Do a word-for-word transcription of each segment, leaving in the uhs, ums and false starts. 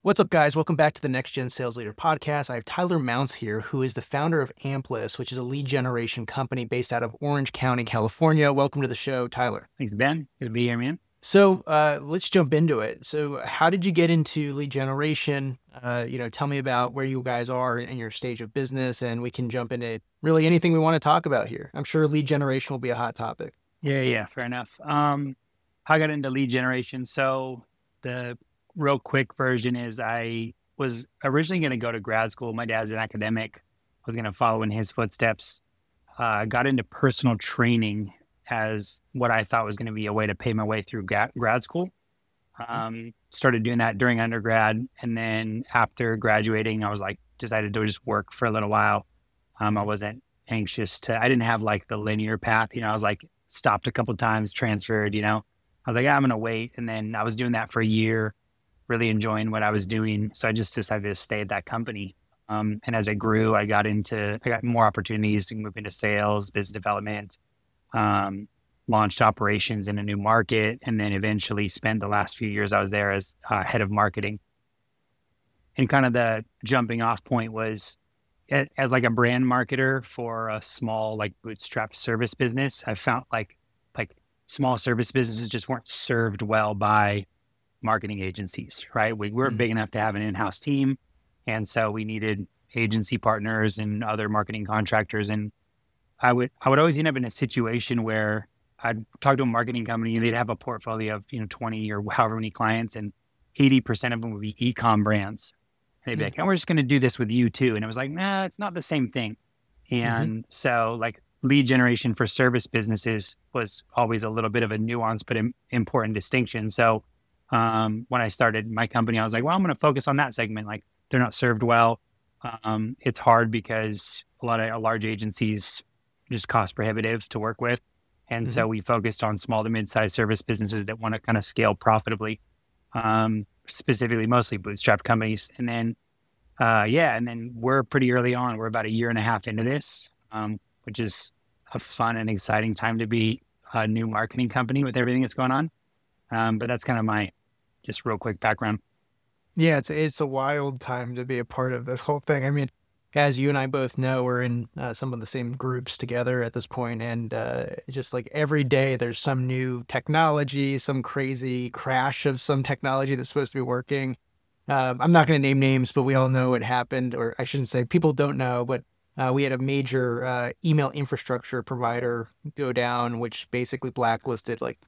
What's up, guys? Welcome back to the Next Gen Sales Leader podcast. I have Tyler Mounts here, who is the founder of Amplis, which is a lead generation company based out of Orange County, California. Welcome to the show, Tyler. Thanks, Ben. Good to be here, man. So uh, let's jump into it. So how did you get into lead generation? Uh, you know, tell me about where you guys are in your stage of business, and we can jump into really anything we want to talk about here. I'm sure lead generation will be a hot topic. Yeah, yeah, fair enough. Um, I got into lead generation. So the real quick version is I was originally going to go to grad school. My dad's an academic. I was going to follow in his footsteps. Uh, got into personal training as what I thought was going to be a way to pay my way through grad, grad school. Um, started doing that during undergrad. And then after graduating, I was like, decided to just work for a little while. Um, I wasn't anxious to, I didn't have like the linear path. You know, I was like, stopped a couple of times, transferred, you know, I was like, yeah, I'm going to wait. And then I was doing that for a year, really enjoying what I was doing. So I just decided to stay at that company. Um, and as I grew, I got into, I got more opportunities to move into sales, business development, um, launched operations in a new market, and then eventually spent the last few years I was there as uh, head of marketing. And kind of the jumping off point was as, as like a brand marketer for a small, like bootstrapped service business. I found like, like small service businesses just weren't served well by marketing agencies, right? We weren't big enough to have an in-house team. And so we needed agency partners and other marketing contractors. And I would, I would always end up in a situation where I'd talk to a marketing company and they'd have a portfolio of, you know, twenty or however many clients, and eighty percent of them would be e-com brands. And they'd be like, and we're just going to do this with you too. And it was like, nah, it's not the same thing. And mm-hmm. so like lead generation for service businesses was always a little bit of a nuance, but im- important distinction. So um, when I started my company, I was like, well, I'm going to focus on that segment. Like they're not served well. Um, it's hard because a lot of large agencies just cost prohibitive to work with. And mm-hmm. so we focused on small to mid-sized service businesses that want to kind of scale profitably, um, specifically mostly bootstrapped companies. And then, uh, yeah, and then we're pretty early on. We're about a year and a half into this, um, which is a fun and exciting time to be a new marketing company with everything that's going on. Um, but that's kind of my just real quick background. Yeah, it's it's a wild time to be a part of this whole thing. I mean, as you and I both know, we're in uh, some of the same groups together at this point, and uh, just like every day there's some new technology, some crazy crash of some technology that's supposed to be working. Uh, I'm not going to name names, but we all know what happened, or I shouldn't say people don't know, but uh, we had a major uh, email infrastructure provider go down, which basically blacklisted, like,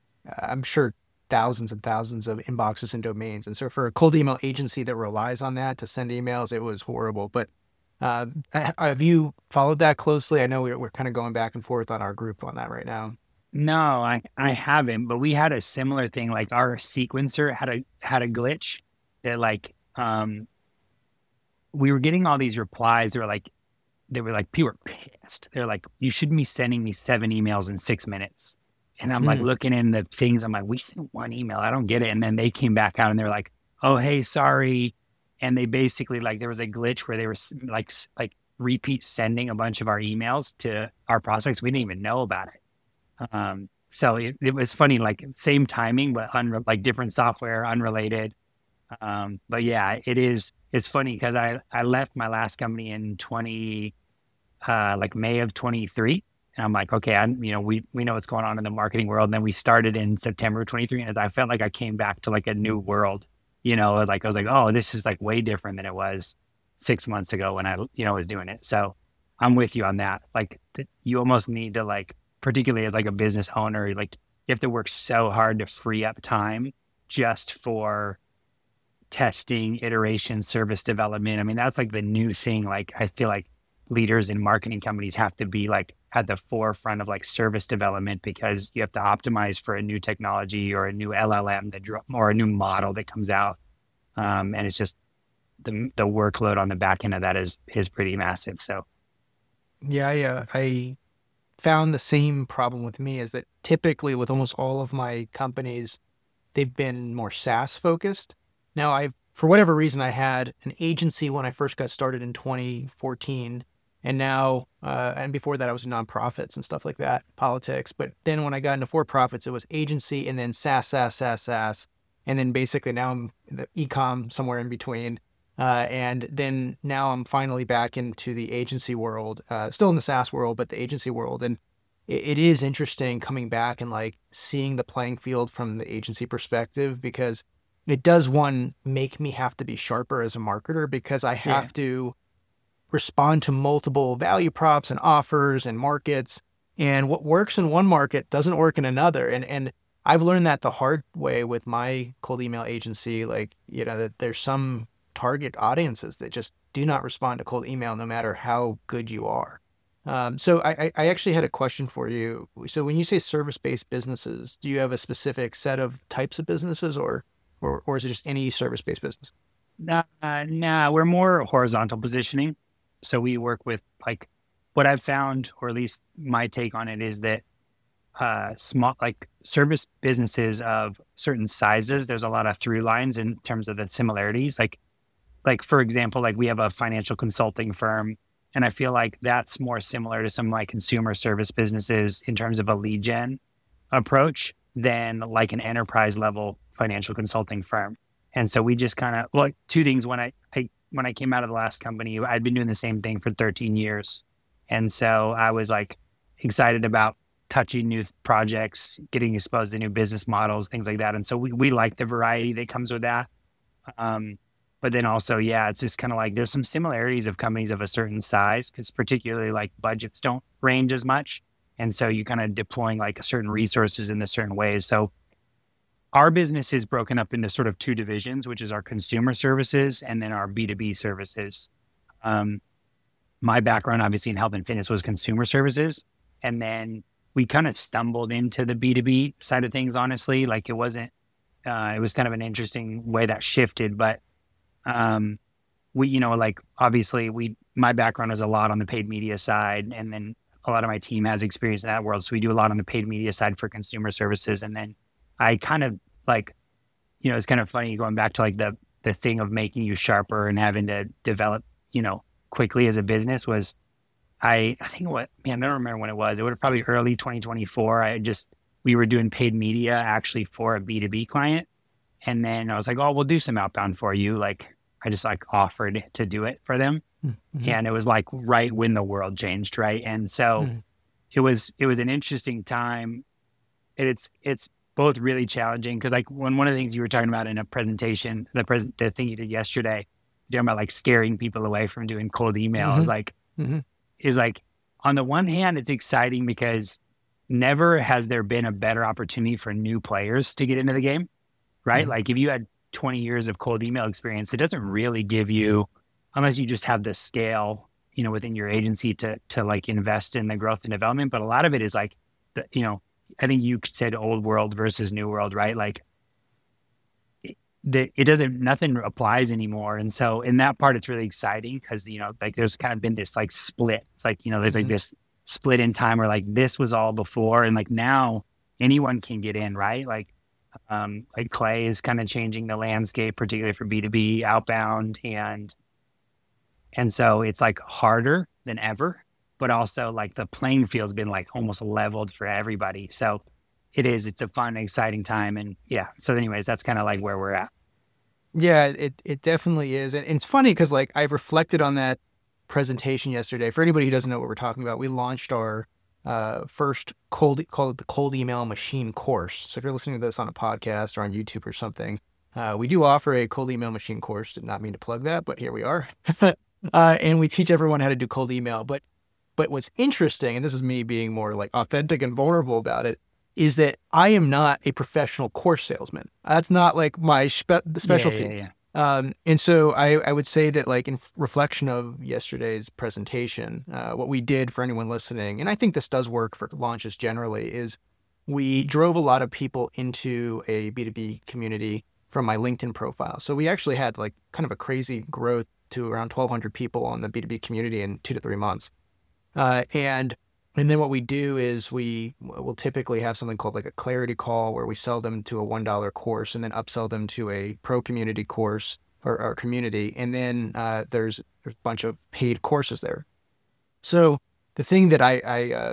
I'm sure, thousands and thousands of inboxes and domains. And so for a cold email agency that relies on that to send emails, it was horrible. But uh, have you followed that closely? I know we're, we're kind of going back and forth on our group on that right now. No, I, I haven't, but we had a similar thing. Like our sequencer had a, had a glitch that like, um, we were getting all these replies. They were like, they were like, people were pissed. They're like, you shouldn't be sending me seven emails in six minutes. And I'm mm. like looking in the things. I'm like, we sent one email. I don't get it. And then they came back out and they're like, oh, hey, sorry. And they basically like, there was a glitch where they were like, like repeat sending a bunch of our emails to our prospects. We didn't even know about it. Um, so it, it was funny, like same timing, but unre- like different software, unrelated. Um, but yeah, it is, it's funny because I, I left my last company in twenty, uh, like May of twenty-three. And I'm like, okay, I, you know, we, we know what's going on in the marketing world. And then we started in September twenty-three. And I felt like I came back to like a new world, you know, like I was like, oh, this is like way different than it was six months ago when I, you know, was doing it. So I'm with you on that. Like th- you almost need to like, particularly as like a business owner, like you have to work so hard to free up time just for testing, iteration, service development. I mean, that's like the new thing. Like I feel like leaders in marketing companies have to be like at the forefront of like service development because you have to optimize for a new technology or a new L L M that dro- or a new model that comes out. Um, and it's just the the workload on the back end of that is is pretty massive. So yeah, yeah, I found the same problem with me is that typically with almost all of my companies, they've been more SaaS focused. Now I've, for whatever reason, I had an agency when I first got started in twenty fourteen. And now, uh, and before that, I was in nonprofits and stuff like that, politics. But then when I got into for-profits, it was agency and then SaaS, SaaS, SaaS, SaaS. And then basically now I'm in the e-com somewhere in between. Uh, and then now I'm finally back into the agency world, uh, still in the SaaS world, but the agency world. And it, it is interesting coming back and like seeing the playing field from the agency perspective, because it does, one, make me have to be sharper as a marketer, because I have Yeah. to respond to multiple value props and offers and markets. And what works in one market doesn't work in another. And, and I've learned that the hard way with my cold email agency. Like, you know, that there's some target audiences that just do not respond to cold email no matter how good you are. Um, so I, I actually had a question for you. So when you say service-based businesses, do you have a specific set of types of businesses, or or, or is it just any service-based business? Nah, uh, nah, we're more horizontal positioning. So we work with, like, what I've found, or at least my take on it, is that uh, small, like service businesses of certain sizes, there's a lot of through lines in terms of the similarities. Like, like for example, like we have a financial consulting firm, and I feel like that's more similar to some like consumer service businesses in terms of a lead gen approach than like an enterprise level financial consulting firm. And so we just kind of, like, two things. When I, I when I came out of the last company, I'd been doing the same thing for thirteen years. And so I was like excited about touching new projects, getting exposed to new business models, things like that. And so we, we like the variety that comes with that. Um, but then also, yeah, it's just kind of like there's some similarities of companies of a certain size, because particularly like budgets don't range as much. And so you kind of deploying like certain resources in the certain ways. So our business is broken up into sort of two divisions, which is our consumer services and then our B two B services. Um, my background, obviously, in health and fitness was consumer services. And then we kind of stumbled into the B two B side of things, honestly. Like it wasn't, uh, it was kind of an interesting way that shifted. But um, we, you know, like obviously we, my background is a lot on the paid media side. And then a lot of my team has experience in that world. So we do a lot on the paid media side for consumer services. And then I kind of like, you know, it's kind of funny going back to like the, the thing of making you sharper and having to develop, you know, quickly as a business was I, I think what, man, I don't remember when it was. It was probably early twenty twenty-four. I just, we were doing paid media actually for a B two B client. And then I was like, oh, we'll do some outbound for you. Like I just like offered to do it for them. Mm-hmm. And it was like right when the world changed. Right. And so mm-hmm. it was, it was an interesting time. It's, it's both really challenging. Cause like when one of the things you were talking about in a presentation, the present, the thing you did yesterday, you're talking about like scaring people away from doing cold email mm-hmm. is like, mm-hmm. is like, on the one hand, it's exciting because never has there been a better opportunity for new players to get into the game, right? Mm-hmm. Like if you had twenty years of cold email experience, it doesn't really give you, unless you just have the scale, you know, within your agency to, to like invest in the growth and development. But a lot of it is like, the, you know, I think you said old world versus new world, right? Like the, it doesn't, nothing applies anymore. And so in that part, it's really exciting because, you know, like there's kind of been this like split. It's like, you know, there's mm-hmm. like this split in time where like this was all before. And like now anyone can get in, right? Like, um, like Clay is kind of changing the landscape, particularly for B two B outbound. And, and so it's like harder than ever, but also like the playing field's been like almost leveled for everybody. So it is, it's a fun, exciting time. And yeah. So anyways, that's kind of like where we're at. Yeah, it, it definitely is. And it's funny because like I've reflected on that presentation yesterday. For anybody who doesn't know what we're talking about, we launched our uh, first cold, called the Cold Email Machine course. So if you're listening to this on a podcast or on YouTube or something, uh, we do offer a cold email machine course. Did not mean to plug that, but here we are. uh, and we teach everyone how to do cold email. But but what's interesting, and this is me being more like authentic and vulnerable about it, is that I am not a professional course salesman. That's not like my spe- specialty. Yeah, yeah, yeah. Um, and so I, I would say that like in reflection of yesterday's presentation, uh, what we did for anyone listening, and I think this does work for launches generally, is we drove a lot of people into a B two B community from my LinkedIn profile. So we actually had like kind of a crazy growth to around twelve hundred people on the B two B community in two to three months. Uh, and And then what we do is we will typically have something called like a clarity call where we sell them to a one dollar course and then upsell them to a pro community course or, or community. And then uh, there's, there's a bunch of paid courses there. So the thing that I, I uh,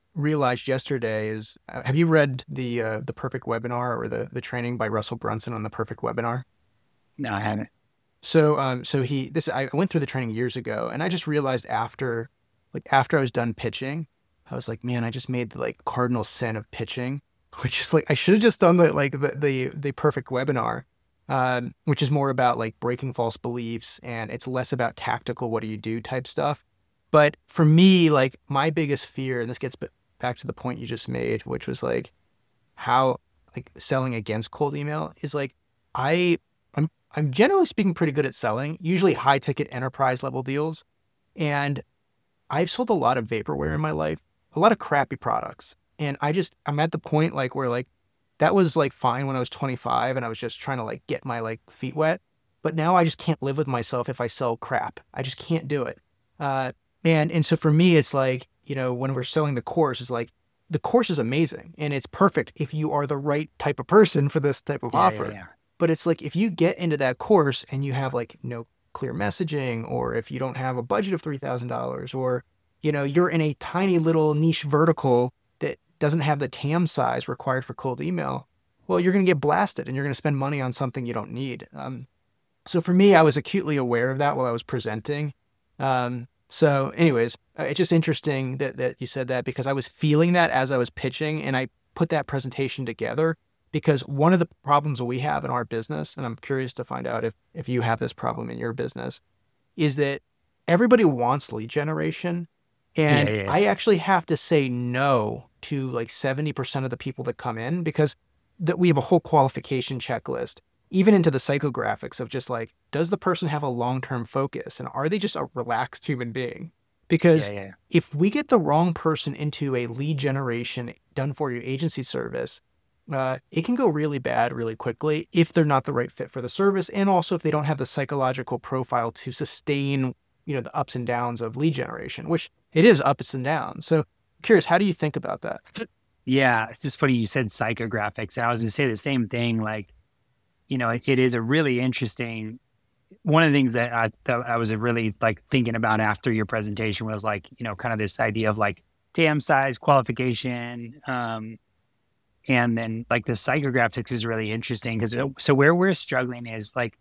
realized yesterday is, uh, have you read the uh, the Perfect Webinar or the the training by Russell Brunson on the Perfect Webinar? No, I haven't. So, um, so he, this, I went through the training years ago, and I just realized after, like, after I was done pitching, I was like, man, I just made the like cardinal sin of pitching, which is like, I should have just done the, like, the, the, the Perfect Webinar, um, which is more about like breaking false beliefs, and it's less about tactical, what do you do type stuff. But for me, like, my biggest fear, and this gets back to the point you just made, which was like how, like, selling against cold email is like, I, I'm I'm generally speaking pretty good at selling, usually high ticket enterprise level deals. And I've sold a lot of vaporware in my life, a lot of crappy products. And I just, I'm at the point like where like, that was like fine when I was twenty-five and I was just trying to like get my like feet wet. But now I just can't live with myself if I sell crap. I just can't do it. Uh, and, and so for me, it's like, you know, when we're selling the course, it's like, the course is amazing and it's perfect if you are the right type of person for this type of Yeah, offer. yeah, yeah. But it's like, if you get into that course and you have like no clear messaging, or if you don't have a budget of three thousand dollars, or, you know, you're in a tiny little niche vertical that doesn't have the T A M size required for cold email, well, you're going to get blasted and you're going to spend money on something you don't need. Um, so for me, I was acutely aware of that while I was presenting. Um, so anyways, uh, it's just interesting that, that you said that, because I was feeling that as I was pitching, and I put that presentation together. Because one of the problems we have in our business, and I'm curious to find out if, if you have this problem in your business, is that everybody wants lead generation. And Yeah, yeah, yeah. I actually have to say no to like seventy percent of the people that come in, because that we have a whole qualification checklist, even into the psychographics of just like, does the person have a long-term focus? And are they just a relaxed human being? Because Yeah, yeah. if we get the wrong person into a lead generation done for you agency service, Uh, it can go really bad really quickly if they're not the right fit for the service, and also if they don't have the psychological profile to sustain, you know, the ups and downs of lead generation, which it is ups and downs. So curious, how do you think about that? Yeah, it's just funny you said psychographics. And I was going to say the same thing. Like, you know, it, it is a really interesting. One of the things that I that I was really like thinking about after your presentation was like, you know, kind of this idea of like T A M size, qualification, um, and then like the psychographics is really interesting because so where we're struggling is like,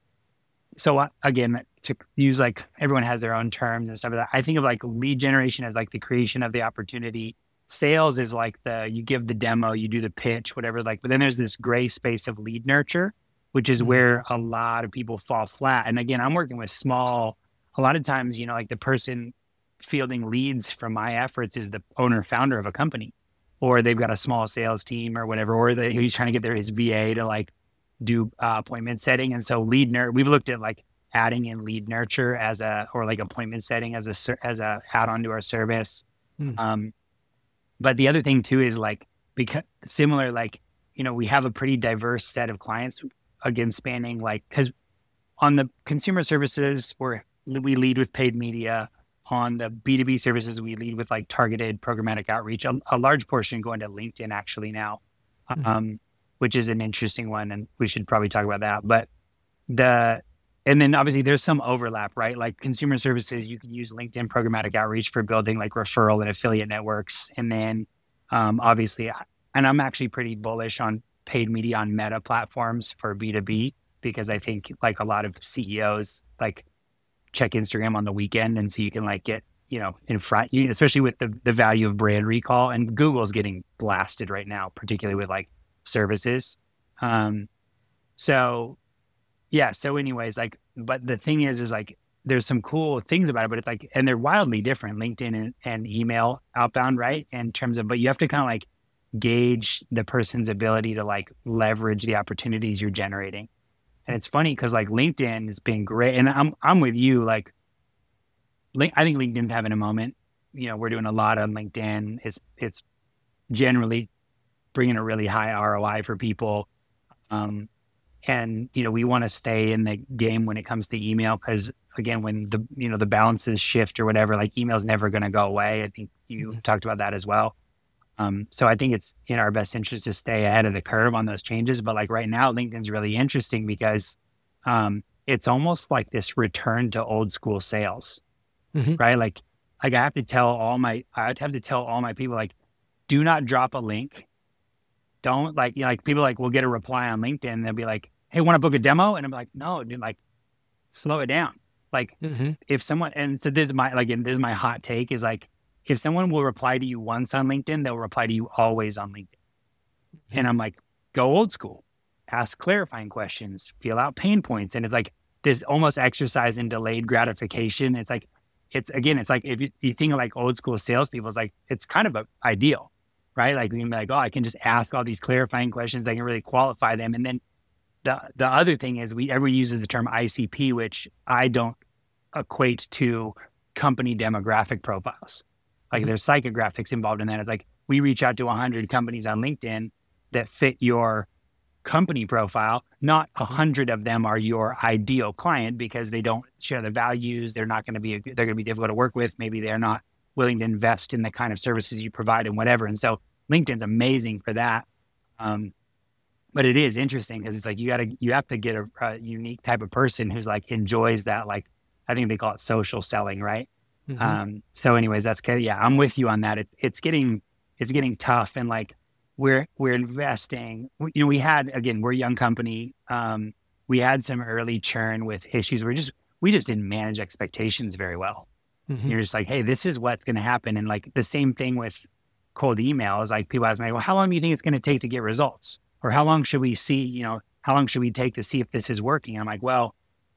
so uh, again, to use like everyone has their own terms and stuff like that. I think of like lead generation as like the creation of the opportunity. Sales is like the, you give the demo, you do the pitch, whatever, like, but then there's this gray space of lead nurture, which is Mhm. where a lot of people fall flat. And again, I'm working with small, a lot of times, you know, like the person fielding leads from my efforts is the owner founder of a company, or they've got a small sales team or whatever, or they, he's trying to get their, his V A to like do uh, appointment setting. And so lead nurture, we've looked at like adding in lead nurture as a, or like appointment setting as a, as a add-on to our service. Mm. Um, but the other thing too is like, because similar, like, you know, we have a pretty diverse set of clients, again, spanning like, cause on the consumer services where we lead with paid media, on the B two B services, we lead with like targeted programmatic outreach, a, a large portion going to LinkedIn actually now, Mhm. um, which is an interesting one. And we should probably talk about that. But the, and then obviously there's some overlap, right? Like consumer services, you can use LinkedIn programmatic outreach for building like referral and affiliate networks. And then um, obviously, and I'm actually pretty bullish on paid media on Meta platforms for B two B, because I think like a lot of C E Os like check Instagram on the weekend. And so you can like get, you know, in front, you, especially with the, the value of brand recall, and Google's getting blasted right now, particularly with like services. Um, so yeah. So anyways, like, but the thing is, is like, there's some cool things about it, but it's like, and they're wildly different, LinkedIn and, and email outbound, right? In terms of, but you have to kind of like gauge the person's ability to like leverage the opportunities you're generating. And it's funny because like LinkedIn has been great. And I'm, I'm with you. Like, link, I think LinkedIn's having a moment. You know, we're doing a lot on LinkedIn. It's, it's generally bringing a really high R O I for people. Um, And, you know, we want to stay in the game when it comes to email, because again, when the, you know, the balances shift or whatever, like email's never going to go away. I think you mm-hmm. talked about that as well. Um, so I think it's in our best interest to stay ahead of the curve on those changes. But like right now, LinkedIn's really interesting because um, it's almost like this return to old school sales, mm-hmm. right? Like, like I have to tell all my, I have to tell all my people, like, do not drop a link. Don't like, you know, like people like will get a reply on LinkedIn. And they'll be like, hey, want to book a demo? And I'm like, no, dude, like slow it down. Like Mm-hmm. if someone, and so this is my, like, and this is my hot take is like, if someone will reply to you once on LinkedIn, they'll reply to you always on LinkedIn. Mm-hmm. And I'm like, go old school, ask clarifying questions, feel out pain points. And it's like this almost exercise in delayed gratification. It's like, it's again, it's like, if you, you think of like old school salespeople, it's like, it's kind of a ideal, right? Like we can be like, oh, I can just ask all these clarifying questions. I can really qualify them. And then the, the other thing is we everyone uses the term I C P, which I don't equate to company demographic profiles. Like there's psychographics involved in that. It's like we reach out to one hundred companies on LinkedIn that fit your company profile. Not one hundred of them are your ideal client because they don't share the values. They're not going to be, they're going to be difficult to work with. Maybe they're not willing to invest in the kind of services you provide and whatever. And so LinkedIn's amazing for that. Um, but it is interesting because it's like, you got to, you have to get a, a unique type of person who's like enjoys that. Like, I think they call it social selling, right? Mm-hmm. Um, so anyways, that's good. Yeah, I'm with you on that. It, it's getting, it's getting tough. And like, we're, we're investing, you know, we had, again, we're a young company. Um, we had some early churn with issues. We're just, we just didn't manage expectations very well. Mm-hmm. You're just like, hey, this is what's going to happen. And like the same thing with cold emails, like people ask me, well, how long do you think it's going to take to get results? Or how long should we see, you know, how long should we take to see if this is working? And I'm like, well,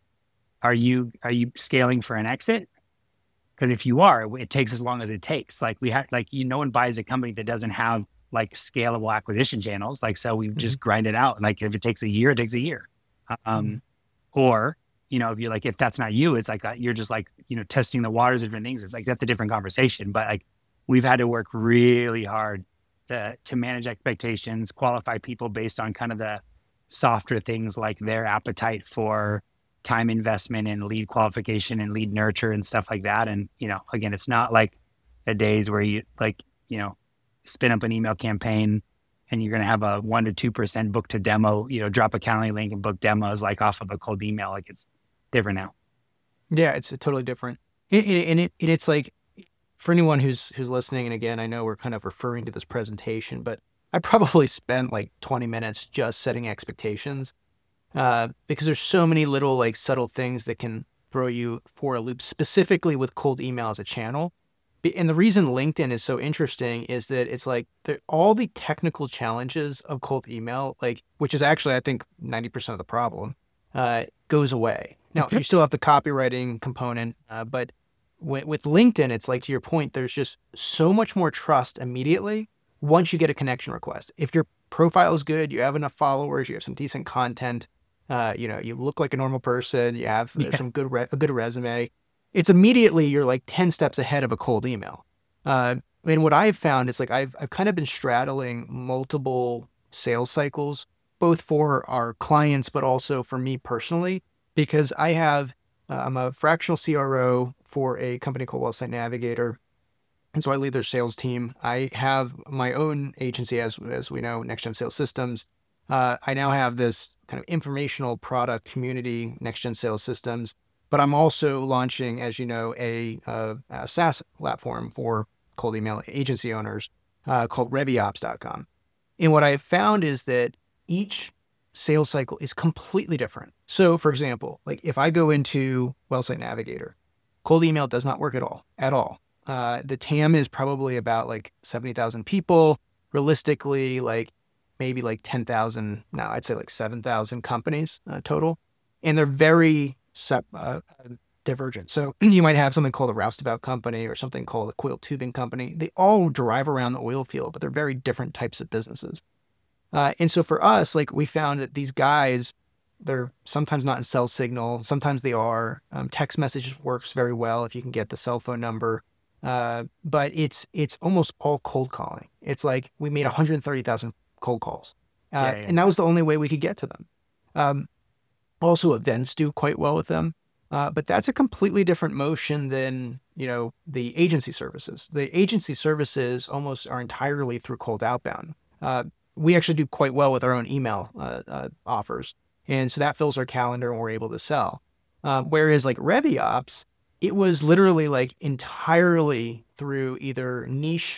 are you, are you scaling for an exit? Because if you are, it takes as long as it takes. Like we have, like, you, no one buys a company that doesn't have like scalable acquisition channels. Like, so we mm-hmm. just grind it out. Like if it takes a year, it takes a year. Um, mm-hmm. Or, you know, if you're like, if that's not you, it's like, uh, you're just like, you know, testing the waters of different things. It's like, that's a different conversation. But like, we've had to work really hard to, to manage expectations, qualify people based on kind of the softer things like their appetite for time investment and lead qualification and lead nurture and stuff like that. And, you know, again, it's not like the days where you like, you know, spin up an email campaign and you're going to have a one to two percent book to demo, you know, drop a Calendly link and book demos like off of a cold email. Like it's different now. Yeah, it's totally different. And it, it, it, it's like, for anyone who's who's listening, and again, I know we're kind of referring to this presentation, but I probably spent like twenty minutes just setting expectations uh, because there's so many little like subtle things that can throw you for a loop, specifically with cold email as a channel. And the reason LinkedIn is so interesting is that it's like all the technical challenges of cold email, like which is actually I think ninety percent of the problem, uh, goes away. Now you still have the copywriting component, uh, but with LinkedIn, it's like, to your point, there's just so much more trust immediately once you get a connection request. If your profile is good, you have enough followers, you have some decent content, uh, you know, you look like a normal person, you have yeah. some good, re- a good resume, it's immediately, you're like ten steps ahead of a cold email. Uh, and what I've found is like, I've, I've kind of been straddling multiple sales cycles, both for our clients, but also for me personally, because I have, uh, I'm a fractional C R O for a company called Wellsite Navigator. And so I lead their sales team. I have my own agency, as as we know, Next Gen Sales Systems. Uh, I now have this kind of informational product community, Next Gen Sales Systems. But I'm also launching, as you know, a, a, a SaaS platform for cold email agency owners uh, called Reviops dot com. And what I've found is that each sales cycle is completely different. So, for example, like if I go into Wellsite Navigator, cold email does not work at all, at all. Uh, the T A M is probably about like seventy thousand people. Realistically, like maybe like ten thousand, no, I'd say like seven thousand companies uh, total. And they're very sep- uh, divergent. So you might have something called a roustabout company or something called a coil tubing company. They all drive around the oil field, but they're very different types of businesses. Uh, and so for us, like we found that these guys, they're sometimes not in cell signal. Sometimes they are. Um, text messages works very well if you can get the cell phone number. Uh, but it's it's almost all cold calling. It's like we made one hundred thirty thousand cold calls. Uh, yeah, yeah. And that was the only way we could get to them. Um, also, events do quite well with them. Uh, but that's a completely different motion than, you know, the agency services. The agency services almost are entirely through cold outbound. Uh, we actually do quite well with our own email uh, uh, offers. And so that fills our calendar and we're able to sell. Uh, whereas like Reviops, it was literally like entirely through either niche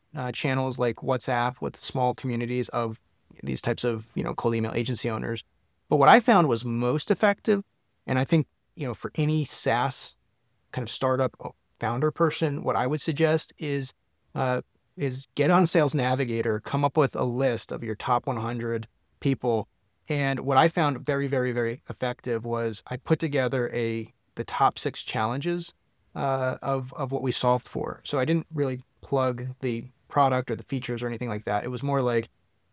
uh, channels like WhatsApp with small communities of these types of, you know, cold email agency owners. But what I found was most effective, and I think, you know, for any SaaS kind of startup founder person, what I would suggest is uh, is get on Sales Navigator, come up with a list of your top one hundred people. And what I found very, very, very effective was I put together a the top six challenges uh, of of what we solved for. So I didn't really plug the product or the features or anything like that. It was more like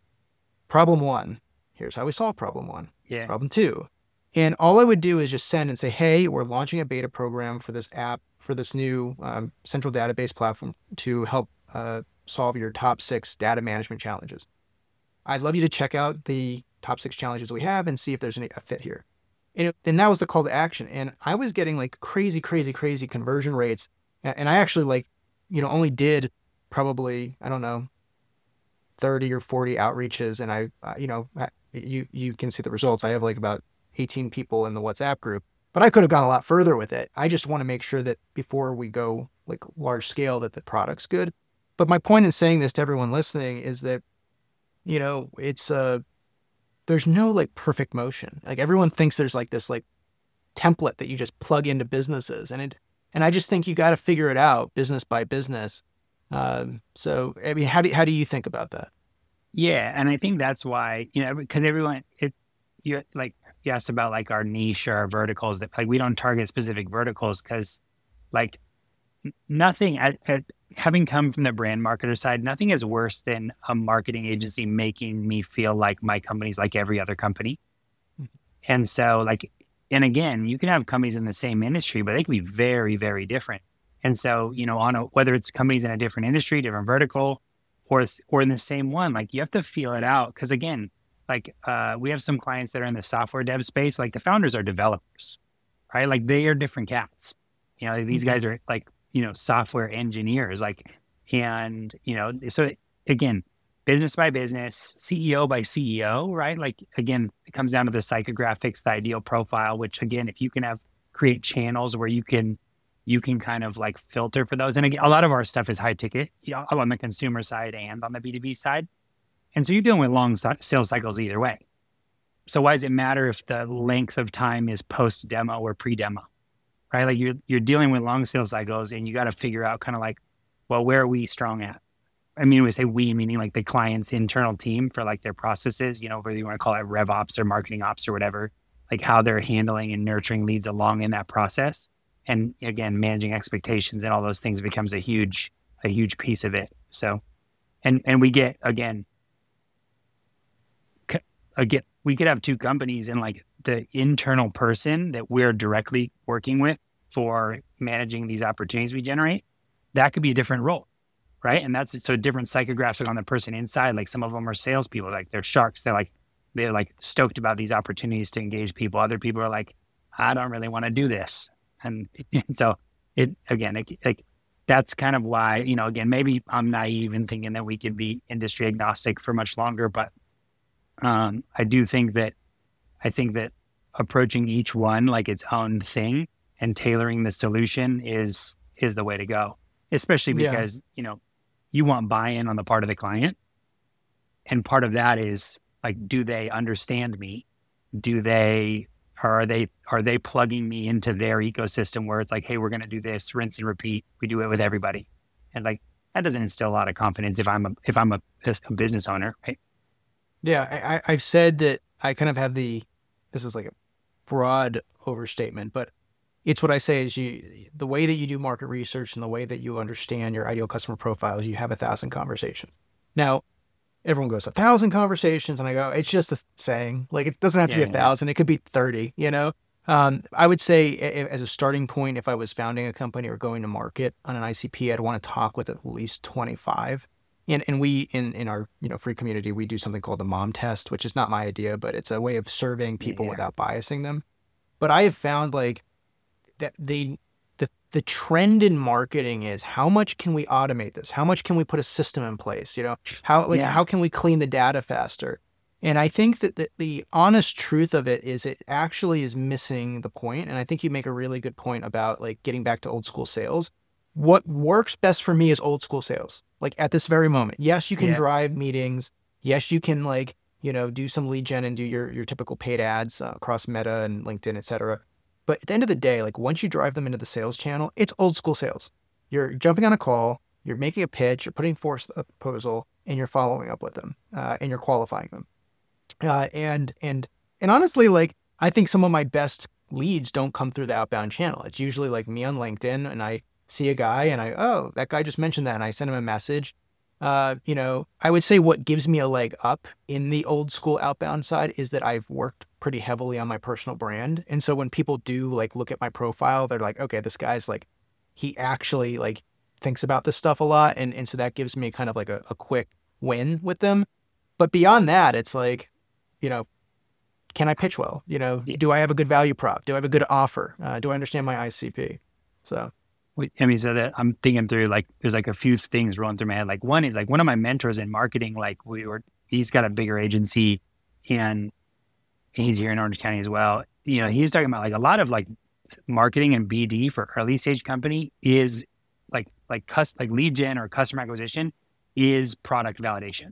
problem one, here's how we solve problem one. Yeah. Problem two. And all I would do is just send and say, hey, we're launching a beta program for this app, for this new um, central database platform to help uh, solve your top six data management challenges. I'd love you to check out the top six challenges we have and see if there's any a fit here. And, it, and that was the call to action. And I was getting like crazy, crazy, crazy conversion rates. And I actually like, you know, only did probably, I don't know, thirty or forty outreaches. And I, uh, you know, you, you can see the results. I have like about eighteen people in the WhatsApp group, but I could have gone a lot further with it. I just want to make sure that before we go like large scale, that the product's good. But my point in saying this to everyone listening is that, you know, it's uh there's no like perfect motion. Like everyone thinks there's like this like template that you just plug into businesses, and it and I just think you got to figure it out business by business. Um, so I mean, how do how do you think about that? Yeah, and I think that's why, you know, because everyone it you like you asked about like our niche or our verticals, that like we don't target specific verticals because like nothing at, at, having come from the brand marketer side, nothing is worse than a marketing agency making me feel like my company's like every other company. Mm-hmm. And so like, and again, you can have companies in the same industry, but they can be very, very different. And so, you know, on a, whether it's companies in a different industry, different vertical, or, or in the same one, like you have to feel it out. Cause again, like uh, we have some clients that are in the software dev space, like the founders are developers, right? Like they are different cats. You know, these guys are like, you know, software engineers, like, and, you know, so again, business by business, C E O by C E O, right? Like, again, it comes down to the psychographics, the ideal profile, which again, if you can have, create channels where you can, you can kind of like filter for those. And again, a lot of our stuff is high ticket, you know, on the consumer side and on the B two B side. And so you're dealing with long sales cycles either way. So why does it matter if the length of time is post demo or pre-demo? Right? Like you're, you're dealing with long sales cycles and you got to figure out kind of like, well, where are we strong at? I mean, we say we, meaning like the client's internal team for like their processes, you know, whether you want to call it rev ops or marketing ops or whatever, like how they're handling and nurturing leads along in that process. And again, managing expectations and all those things becomes a huge, a huge piece of it. So, and, and we get, again, again, we could have two companies and like the internal person that we're directly working with for managing these opportunities we generate, that could be a different role, right? And that's so different psychographs on the person inside. Like some of them are salespeople, like they're sharks. They're like, they're like stoked about these opportunities to engage people. Other people are like, I don't really want to do this. And, and so it, again, it, like that's kind of why, you know, again, maybe I'm naive in thinking that we could be industry agnostic for much longer, but um, I do think that, I think that approaching each one like its own thing and tailoring the solution is, is the way to go, especially because, yeah. you know, you want buy-in on the part of the client. And part of that is like, do they understand me? Do they, are they, are they plugging me into their ecosystem where it's like, hey, we're going to do this, rinse and repeat. We do it with everybody. And like, that doesn't instill a lot of confidence if I'm a, if I'm a, a business owner, right? Yeah. I, I've said that I kind of have the, this is like a broad overstatement, but it's what I say is you, the way that you do market research and the way that you understand your ideal customer profiles, you have a thousand conversations. Now, everyone goes, a thousand conversations. And I go, it's just a saying, like, it doesn't have to yeah, be a thousand. Yeah. It could be thirty, you know? Um, I would say as a starting point, if I was founding a company or going to market on an I C P, I'd want to talk with at least twenty-five. And and we, in, in our, you know, free community, we do something called the mom test, which is not my idea, but it's a way of surveying people yeah. without biasing them. But I have found like that the, the, the trend in marketing is how much can we automate this? How much can we put a system in place? You know, how, like, yeah. how can we clean the data faster? And I think that the, the honest truth of it is it actually is missing the point. And I think you make a really good point about like getting back to old school sales. what works best for me is old school sales. Like at this very moment, yes, you can Yeah. drive meetings. Yes, you can like, you know, do some lead gen and do your, your typical paid ads uh, across Meta and LinkedIn, et cetera. But at the end of the day, like once you drive them into the sales channel, it's old school sales. You're jumping on a call, you're making a pitch, you're putting forth a proposal, and you're following up with them, uh, and you're qualifying them. Uh, and and and honestly, like I think some of my best leads don't come through the outbound channel. It's usually like me on LinkedIn, and I see a guy, and I oh that guy just mentioned that, and I send him a message. Uh, you know, I would say what gives me a leg up in the old school outbound side is that I've worked pretty heavily on my personal brand, and so when people do like look at my profile, they're like, okay, this guy's like he actually like thinks about this stuff a lot, and and so that gives me kind of like a, a quick win with them. But beyond that, it's like, you know, can I pitch well? You know, Yeah. do I have a good value prop? Do I have a good offer? Uh, do I understand my I C P? So, Wait, I mean, so that I'm thinking through like, there's like a few things rolling through my head. Like one is like one of my mentors in marketing, like we were, he's got a bigger agency and he's here in Orange County as well. You know, he's talking about like a lot of like marketing and B D for early stage company is like, like cus like lead gen or customer acquisition is product validation,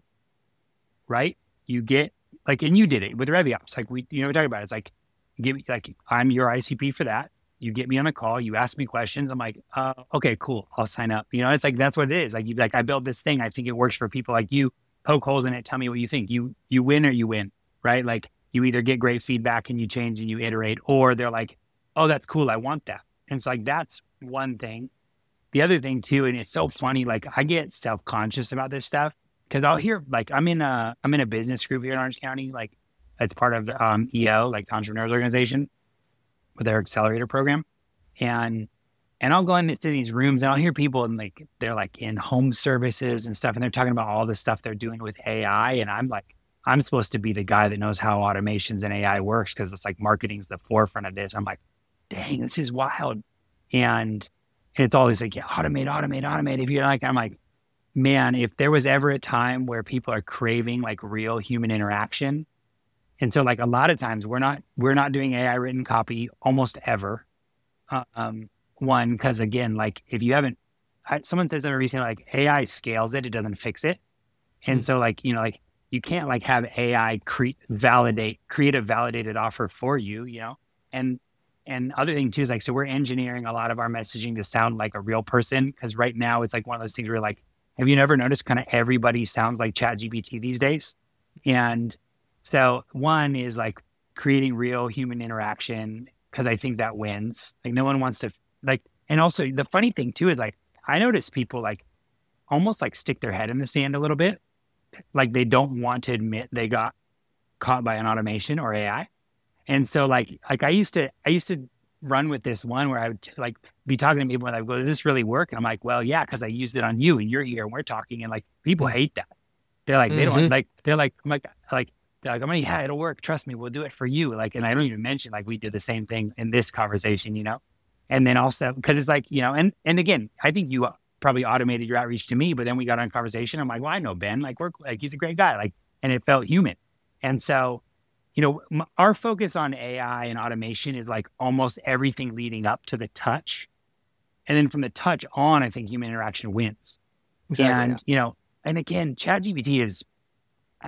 right? You get like, and you did it with RevOps. Like we, you know, we talk about it. It's like, give me like, I'm your I C P for that. You get me on a call, you ask me questions. I'm like, uh, okay, cool. I'll sign up. You know, it's like, that's what it is. Like you, like I built this thing. I think it works for people like you. Poke holes in it. Tell me what you think. You, you win or you win, right? Like you either get great feedback and you change and you iterate, or they're like, oh, that's cool. I want that. And so like, that's one thing. The other thing too, and it's so funny, like I get self-conscious about this stuff because I'll hear like, I'm in a, I'm in a business group here in Orange County. Like it's part of um, E O, like the Entrepreneurs Organization, with their accelerator program. And and I'll go into these rooms and I'll hear people and like they're like in home services and stuff, and they're talking about all the stuff they're doing with A I. And I'm like, I'm supposed to be the guy that knows how automations and A I works because it's like marketing's the forefront of this. I'm like, dang, this is wild. And, and it's always like, yeah, automate, automate, automate. If you like, I'm like, man, if there was ever a time where people are craving like real human interaction. And so like a lot of times we're not, we're not doing A I written copy almost ever. Uh, um, one, because again, like if you haven't, I, someone said something recently, like A I scales it, it doesn't fix it. And mm. so like, you know, like you can't like have A I create, validate, create a validated offer for you, you know? And, and other thing too, is like, so we're engineering a lot of our messaging to sound like a real person. Cause right now it's like one of those things where like, have you never noticed kind of everybody sounds like ChatGPT these days? And so one is like creating real human interaction, because I think that wins. Like no one wants to like, and also the funny thing too is like, I notice people like almost like stick their head in the sand a little bit. Like they don't want to admit they got caught by an automation or A I. And so like, like I used to, I used to run with this one where I would t- like be talking to people and I would go, does this really work? And I'm like, well, yeah, because I used it on you and you're here and we're talking. And like, people hate that. They're like, they Mm-hmm. don't like, they're like, I'm like, like, they're like, I'm like, yeah, it'll work. Trust me, we'll do it for you. Like, and I don't even mention like we did the same thing in this conversation, you know? And then also, because it's like, you know, and, and again, I think you probably automated your outreach to me, but then we got on conversation. I'm like, well, I know Ben, like we're like, he's a great guy. Like, and it felt human. And so, you know, m- our focus on A I and automation is like almost everything leading up to the touch. And then from the touch on, I think human interaction wins. Exactly. And, Yeah. you know, and again, ChatGPT is, I,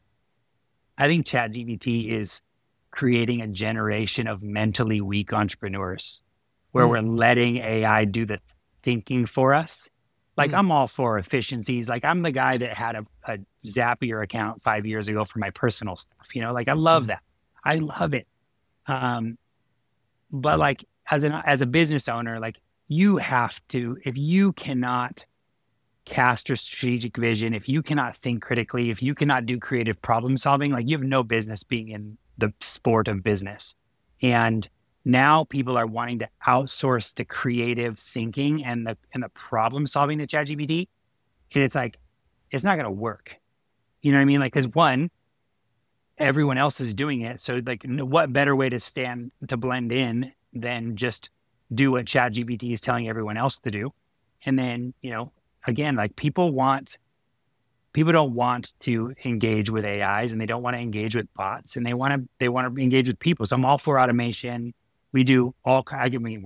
I think ChatGPT is creating a generation of mentally weak entrepreneurs where Mm. we're letting A I do the thinking for us. Like Mm. I'm all for efficiencies. Like I'm the guy that had a, a Zapier account five years ago for my personal stuff, you know, like I love that. I love it. Um, but like as an, as a business owner, like you have to, if you cannot cast your strategic vision, if you cannot think critically, if you cannot do creative problem solving, like you have no business being in the sport of business. And now people are wanting to outsource the creative thinking and the and the problem solving to ChatGPT. And it's like, it's not going to work. You know what I mean? Like, because one, everyone else is doing it. So like, what better way to stand to blend in than just do what ChatGPT is telling everyone else to do? And then, you know, again, like people want, people don't want to engage with A Is and they don't want to engage with bots and they want to, they want to engage with people. So I'm all for automation. We do all, I mean, we're,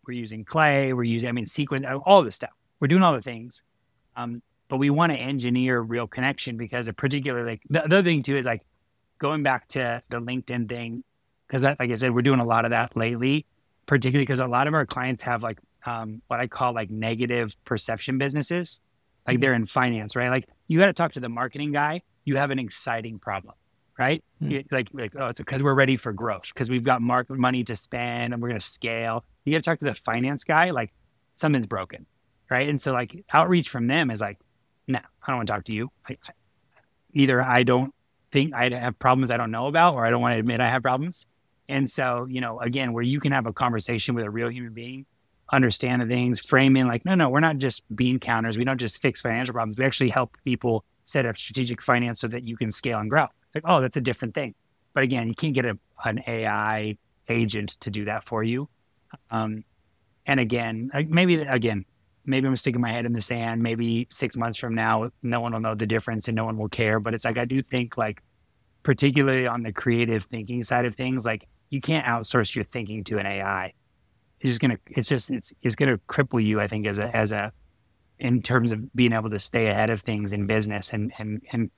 we're using Clay, we're using, I mean, sequence, all this stuff. We're doing all the things. Um, but we want to engineer real connection because a particular, like the, the other thing too is like going back to the LinkedIn thing, because like I said, we're doing a lot of that lately, particularly because a lot of our clients have like um, what I call like negative perception businesses. Like mm-hmm. they're in finance, right? Like you got to talk to the marketing guy. You have an exciting problem, right? Mm-hmm. You, like, like, oh, it's because we're ready for growth because we've got market money to spend and we're going to scale. You got to talk to the finance guy. Like something's broken, right? And so like outreach from them is like, no, I don't want to talk to you. I, either I don't think I have problems I don't know about, or I don't want to admit I have problems. And so, you know, again, where you can have a conversation with a real human being, understand the things, frame in like, no, no, we're not just bean counters. We don't just fix financial problems. We actually help people set up strategic finance so that you can scale and grow. It's like, oh, that's a different thing. But again, you can't get a, an A I agent to do that for you. Um, and again, maybe, again, maybe I'm sticking my head in the sand. Maybe six months from now, no one will know the difference and no one will care. But it's like, I do think like, particularly on the creative thinking side of things, like you can't outsource your thinking to an A I. It's just going to, it's just, it's, it's going to cripple you, I think, as a, as a, in terms of being able to stay ahead of things in business and, and, and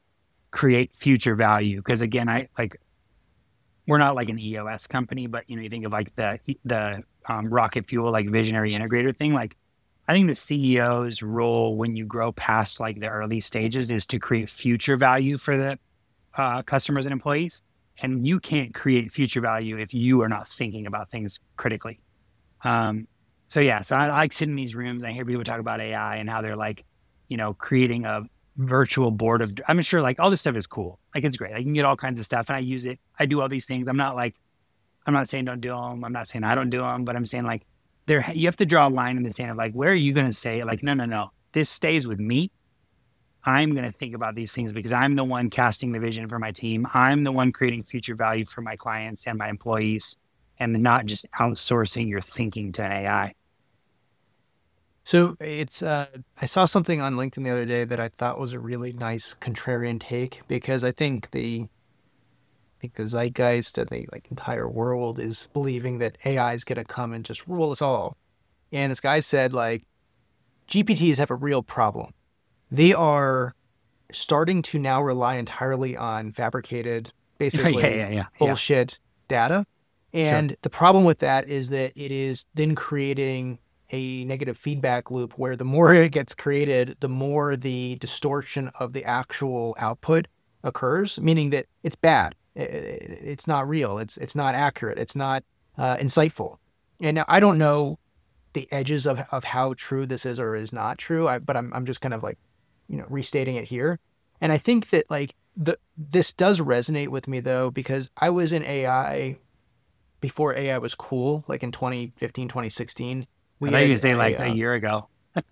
create future value. Cause again, I like, we're not like an E O S company, but you know, you think of like the, the um, rocket fuel, like visionary integrator thing. Like I think the C E O's role when you grow past like the early stages is to create future value for the uh, customers and employees. And you can't create future value if you are not thinking about things critically. Um, so yeah, so I, I like sitting in these rooms. I hear people talk about A I and how they're like, you know, creating a virtual board of, I'm sure like all this stuff is cool. Like it's great. I can get all kinds of stuff and I use it. I do all these things. I'm not like, I'm not saying don't do them. I'm not saying I don't do them, but I'm saying like there, you have to draw a line in the sand of like, where are you going to say like, no, no, no, this stays with me. I'm going to think about these things because I'm the one casting the vision for my team. I'm the one creating future value for my clients and my employees, and not just outsourcing your thinking to an A I. So it's, uh, I saw something on LinkedIn the other day that I thought was a really nice contrarian take, because I think the, I think the zeitgeist and the like entire world is believing that A I is going to come and just rule us all. And this guy said like, G P Ts have a real problem. They are starting to now rely entirely on fabricated, basically yeah, yeah, yeah, bullshit yeah. data. And sure. The problem with that is that it is then creating a negative feedback loop where the more it gets created, the more the distortion of the actual output occurs, meaning that it's bad. It's not real. It's it's not accurate. It's not uh, insightful. And now I don't know the edges of, of how true this is or is not true, I, but I'm I'm just kind of like, you know, restating it here. And I think that like the this does resonate with me though, because I was in A I before A I was cool, like in twenty fifteen, twenty sixteen. We I thought you could say a, like a year ago.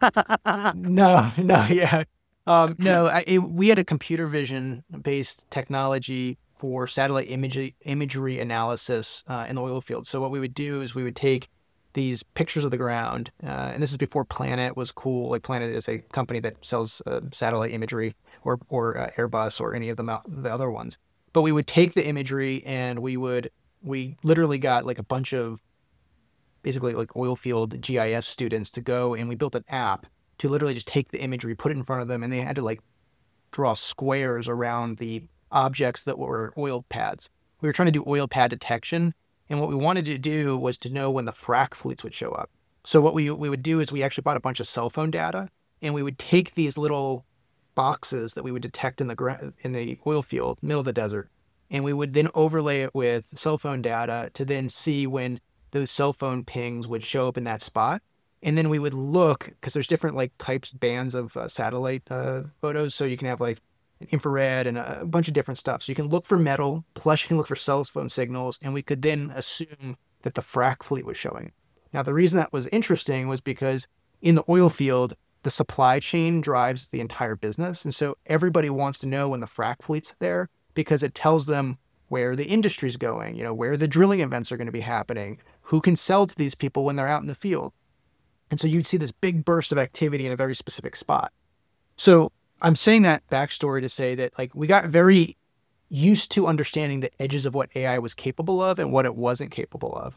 no, no, yeah. Um, no, I, it, we had a computer vision based technology for satellite imagery, imagery analysis uh, in the oil field. So what we would do is we would take these pictures of the ground, uh, and this is before Planet was cool. Like Planet is a company that sells uh, satellite imagery, or or uh, Airbus or any of the the other ones. But we would take the imagery and we would we literally got like a bunch of basically like oil field G I S students to go, and we built an app to literally just take the imagery, put it in front of them, and they had to like draw squares around the objects that were oil pads. We were trying to do oil pad detection. And what we wanted to do was to know when the frac fleets would show up. So what we we would do is we actually bought a bunch of cell phone data, and we would take these little boxes that we would detect in the gra- in the oil field, middle of the desert, and we would then overlay it with cell phone data to then see when those cell phone pings would show up in that spot. And then we would look, because there's different like types, bands of uh, satellite uh, photos. So you can have like infrared and a bunch of different stuff. So you can look for metal, plus you can look for cell phone signals, and we could then assume that the frac fleet was showing. Now, the reason that was interesting was because in the oil field, the supply chain drives the entire business. And so everybody wants to know when the frac fleet's there, because it tells them where the industry's going, you know, where the drilling events are going to be happening, who can sell to these people when they're out in the field. And so you'd see this big burst of activity in a very specific spot. So I'm saying that backstory to say that like we got very used to understanding the edges of what A I was capable of and what it wasn't capable of.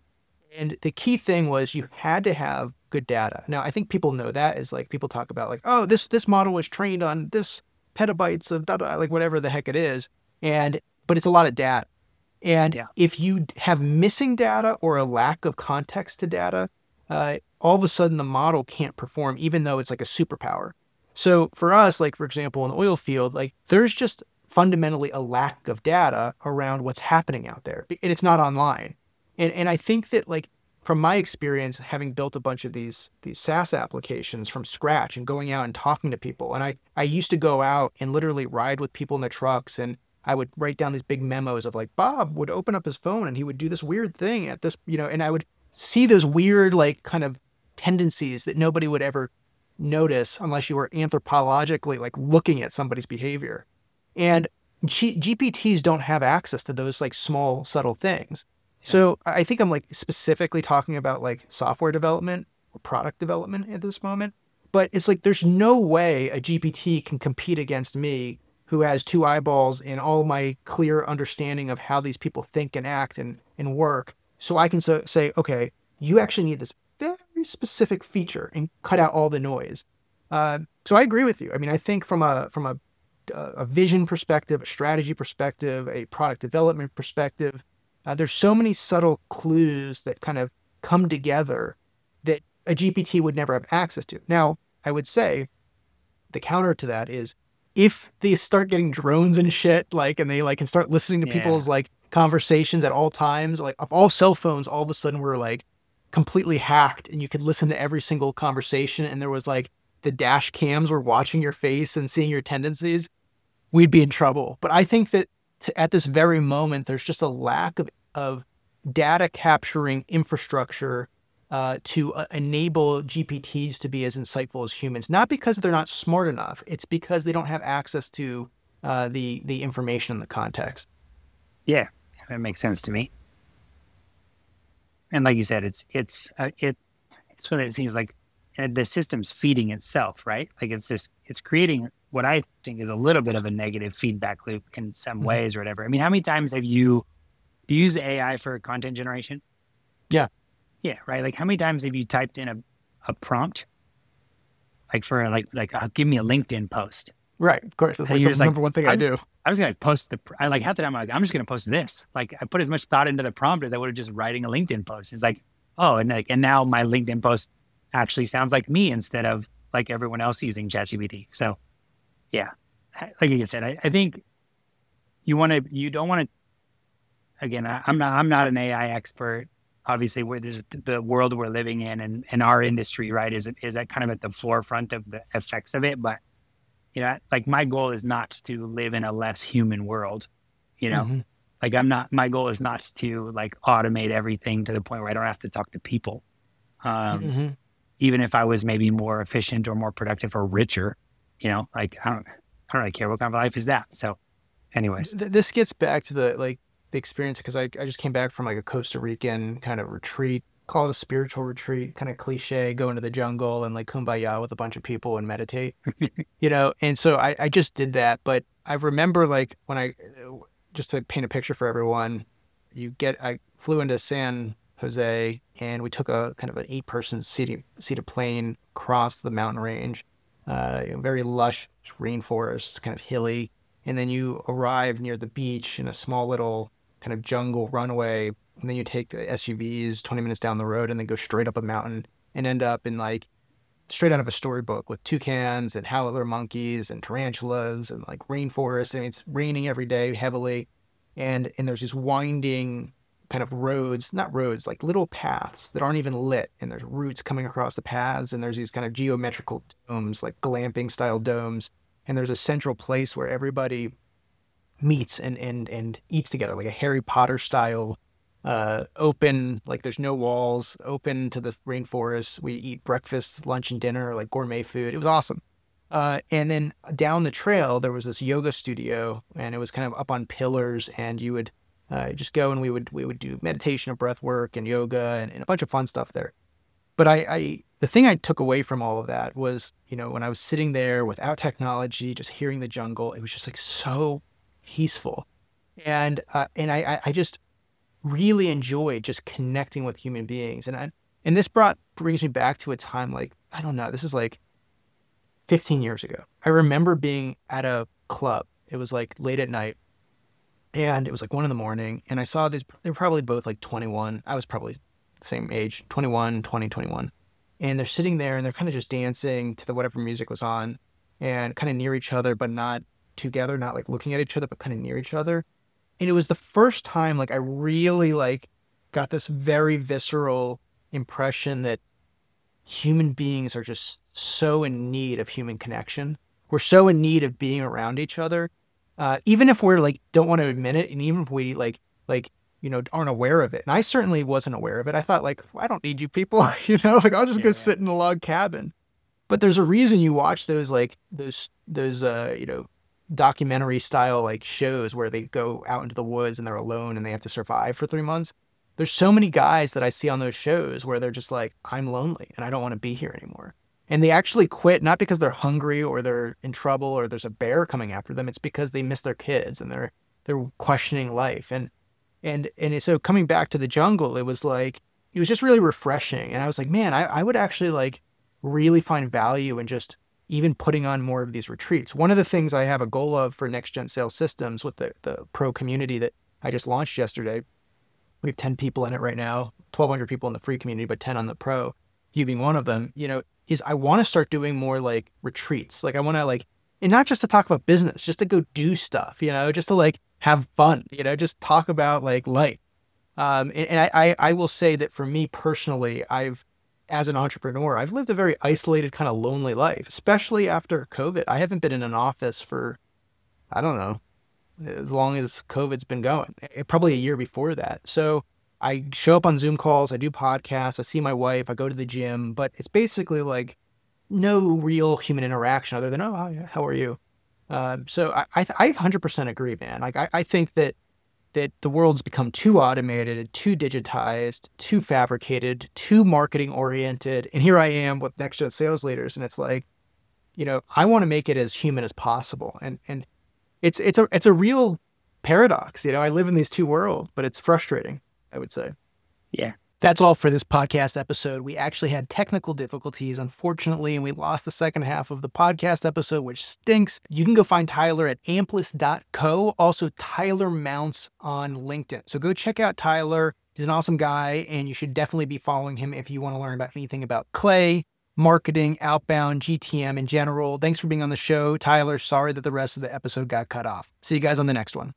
And the key thing was you had to have good data. Now, I think people know that is like people talk about like, oh, this this model was trained on this petabytes of data, like whatever the heck it is. And but it's a lot of data. And Yeah. if you have missing data or a lack of context to data, uh, all of a sudden the model can't perform, even though it's like a superpower. So for us, like for example, in the oil field, like there's just fundamentally a lack of data around what's happening out there, and it's not online. And and I think that like from my experience, having built a bunch of these these SaaS applications from scratch and going out and talking to people, and I I used to go out and literally ride with people in their trucks, and I would write down these big memos of like Bob would open up his phone and he would do this weird thing at this, you know, and I would see those weird like kind of tendencies that nobody would ever notice unless you were anthropologically like looking at somebody's behavior. And G- GPTs don't have access to those like small subtle things. So I think I'm like specifically talking about like software development or product development at this moment. But it's like there's no way a G P T can compete against me who has two eyeballs and all my clear understanding of how these people think and act and, and work. So I can so, say, okay, you actually need this very specific feature and cut out all the noise. Uh, so I agree with you. I mean, I think from a from a a vision perspective, a strategy perspective, a product development perspective, uh, there's so many subtle clues that kind of come together that a G P T would never have access to. Now, I would say the counter to that is if they start getting drones and shit, like, and they like can start listening to Yeah. people's like conversations at all times, like of all cell phones, all of a sudden were like completely hacked and you could listen to every single conversation. And there was like the dash cams were watching your face and seeing your tendencies, we'd be in trouble. But I think that to, at this very moment, there's just a lack of, of data capturing infrastructure uh, to uh, enable G P Ts to be as insightful as humans. Not because they're not smart enough. It's because they don't have access to uh, the the information and the context. Yeah, that makes sense to me. And like you said, it's it's uh, it it's what it seems like. And the system's feeding itself, right? Like it's just it's creating what I think is a little bit of a negative feedback loop in some Mhm. ways or whatever. I mean, how many times have you do you use A I for content generation? Yeah. Yeah, right. Like how many times have you typed in a, a prompt, like for like like uh, give me a LinkedIn post? Right. Of course. That's And like you're the just like, number one thing I I'm just, do. I'm just gonna post the. I like half the time I'm like I'm just gonna post this. Like I put as much thought into the prompt as I would have just writing a LinkedIn post. It's like oh, and like and now my LinkedIn post actually sounds like me instead of like everyone else using ChatGPT. So yeah, like you said, I, I think you want to you don't want to. Again, I, I'm not I'm not an A I expert. Obviously, where this is the world we're living in, and, and our industry, right, is is that kind of at the forefront of the effects of it. But you know, like my goal is not to live in a less human world. You know, Mm-hmm. like I'm not. My goal is not to like automate everything to the point where I don't have to talk to people. Um, Mm-hmm. even if I was maybe more efficient or more productive or richer, you know, like I don't, I don't really care what kind of life is that. So, anyways, Th- this gets back to the like the experience because I, I just came back from like a Costa Rican kind of retreat, call it a spiritual retreat, kind of cliche, go into the jungle and like kumbaya with a bunch of people and meditate, you know. And so I, I just did that. But I remember like when I, just to paint a picture for everyone, you get, I flew into San Jose and we took a kind of an eight person seated, seated plane across the mountain range, uh, you know, very lush rainforest, kind of hilly. And then you arrive near the beach in a small little kind of jungle runway. And then you take the S U Vs twenty minutes down the road and then go straight up a mountain and end up in like straight out of a storybook with toucans and howler monkeys and tarantulas and like rainforest. I mean, it's raining every day heavily. And, and there's these winding kind of roads, not roads, like little paths that aren't even lit. And there's roots coming across the paths. And there's these kind of geometrical domes, like glamping style domes. And there's a central place where everybody meets and, and, and eats together, like a Harry Potter style, uh, open, like there's no walls, open to the rainforest. We eat breakfast, lunch, and dinner, like gourmet food. It was awesome. Uh, and then down the trail, there was this yoga studio, and it was kind of up on pillars, and you would uh, just go and we would we would do meditation and breath work and yoga and, and a bunch of fun stuff there. But I, I, the thing I took away from all of that was, you know, when I was sitting there without technology, just hearing the jungle, it was just like so peaceful. And, uh, and I, I just, really enjoyed just connecting with human beings. And I, and this brought brings me back to a time like, I don't know, this is like fifteen years ago. I remember being at a club. It was like late at night and it was like one in the morning. And I saw these, they were probably both like twenty-one. I was probably the same age, twenty-one, twenty, twenty-one. And they're sitting there and they're kind of just dancing to the whatever music was on and kind of near each other, but not together, not like looking at each other, but kind of near each other. And it was the first time like I really like got this very visceral impression that human beings are just so in need of human connection. We're so in need of being around each other. Uh, even if we're like, don't want to admit it. And even if we like, like, you know, aren't aware of it. And I certainly wasn't aware of it. I thought like, I don't need you people, you know, like I'll just Yeah, go yeah. sit in a log cabin. But there's a reason you watch those, like those, those, uh, you know, documentary style like shows where they go out into the woods and they're alone and they have to survive for three months. There's so many guys that I see on those shows where they're just like, I'm lonely and I don't want to be here anymore. And they actually quit, not because they're hungry or they're in trouble or there's a bear coming after them. It's because they miss their kids and they're, they're questioning life. And, and, and so coming back to the jungle, it was like, it was just really refreshing. And I was like, man, I, I would actually like really find value in just even putting on more of these retreats. One of the things I have a goal of for Next Gen Sales Systems with the, the pro community that I just launched yesterday, we have ten people in it right now, twelve hundred people in the free community, but ten on the pro, you being one of them, you know, is I want to start doing more like retreats. Like I want to like, and not just to talk about business, just to go do stuff, you know, just to like have fun, you know, just talk about like life. Um, and and I, I, I will say that for me personally, I've, as an entrepreneur, I've lived a very isolated, kind of lonely life, especially after COVID. I haven't been in an office for, I don't know, as long as COVID's been going, probably a year before that. So I show up on Zoom calls, I do podcasts, I see my wife, I go to the gym, but it's basically like no real human interaction other than, oh, hi, how are you? Um, so I, I, I one hundred percent agree, man. Like I, I think that that the world's become too automated, too digitized, too fabricated, too marketing oriented. And here I am with Next Gen Sales Leaders. And it's like, you know, I want to make it as human as possible. And, and it's, it's a, it's a real paradox. You know, I live in these two worlds, but it's frustrating, I would say. Yeah. That's all for this podcast episode. We actually had technical difficulties, unfortunately, and we lost the second half of the podcast episode, which stinks. You can go find Tyler at amplis dot co. Also, Tyler Mounts on LinkedIn. So go check out Tyler. He's an awesome guy, and you should definitely be following him if you want to learn about anything about Clay, marketing, outbound, G T M in general. Thanks for being on the show, Tyler. Sorry that the rest of the episode got cut off. See you guys on the next one.